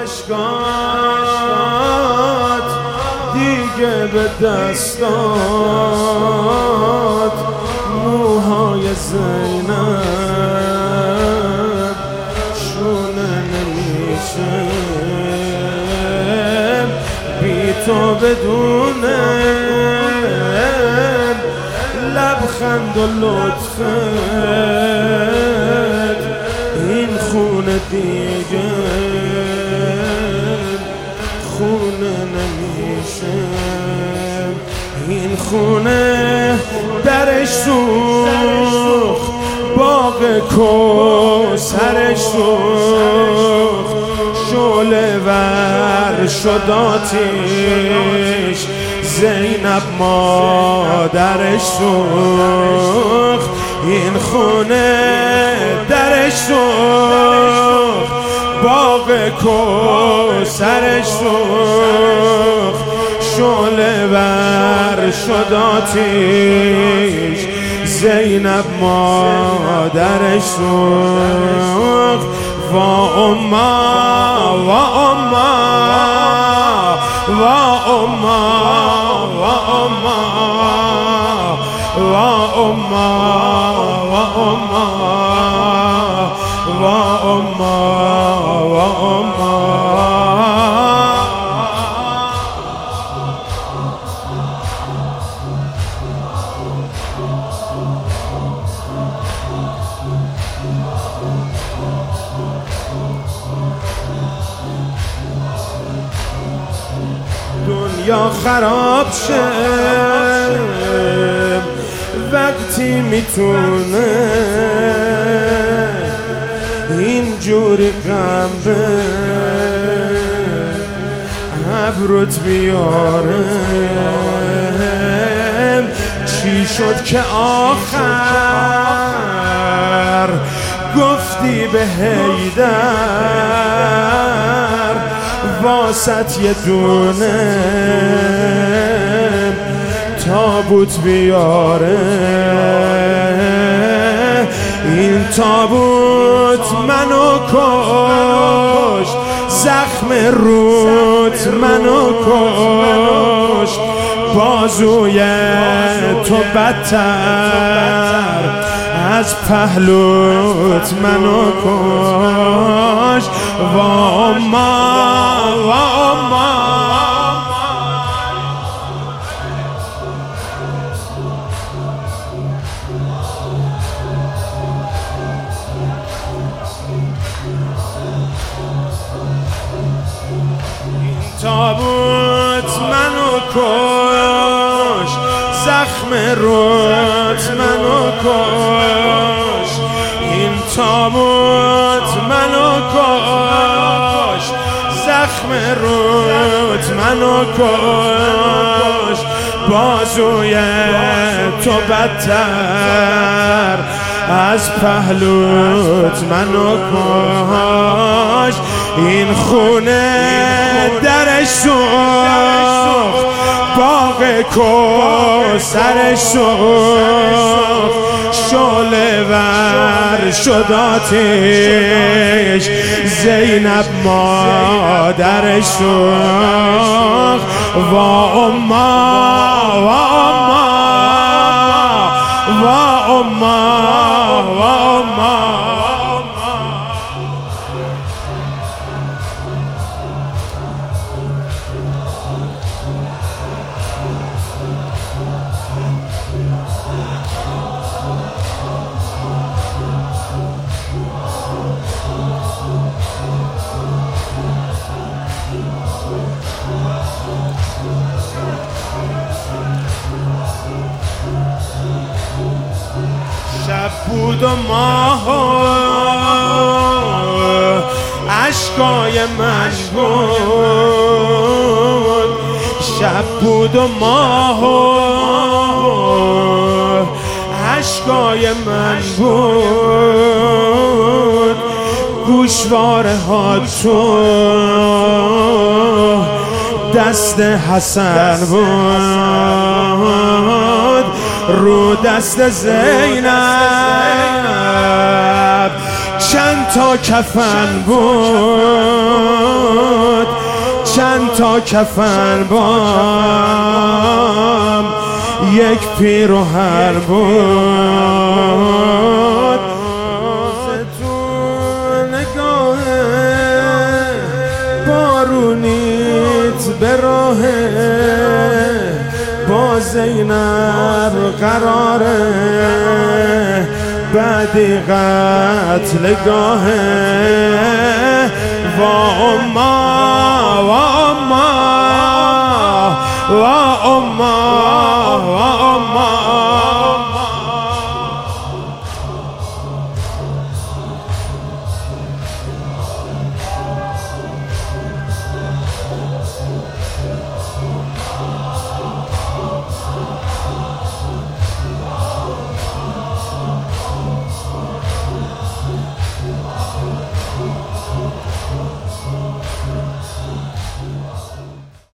اشکات دیگه به دستات موهای زینب شونه نمیشه بی تو بدونه لبخند و لطفت این خونه دیگه خونه نمیشه این خونه درش سوخت باغ کوثرش سوخت شعله ور شد آتیش زینب مادرش سوخت این خونه درش سوخت باغ کوثرش سوخت شعله ور شد آتیش زینب مادرش سوخت وا اما وا اما وا اما وا اما وا اما وا اما وا اما وا اما دنیا خراب شه وقتی میتونه اینجوری غم به ابروت بیاره چی شد که آخر گفتی به حیدر واسط یه دونه تابوت بیاره این تابوت منو کشت زخم روت منو کشت بازوی تو بدتر از پهلوت منو کشت وا ما وا ما تابوت منو کشت زخم روت منو کشت این تابوت منو کشت زخم روت منو کشت بازوی تو بدتر از پهلوت منو کشت این خونه درش سوخت باغ کوثرش سوخت شعله ور شد آتیش زینب مادرش سوخت وا اما وا اما وا اما وا اما شب بود و ماه اشکای من بود شب بود و ماه اشکای من بود گوشواره ها تو دست حسن بود رو دست زینب چند تا کفن بود تا کفن بام یک پیرهن بود. تو نگاه بارونیت به راه با زینب قراره، بعدی قتلگاهه. و اما و اما و اما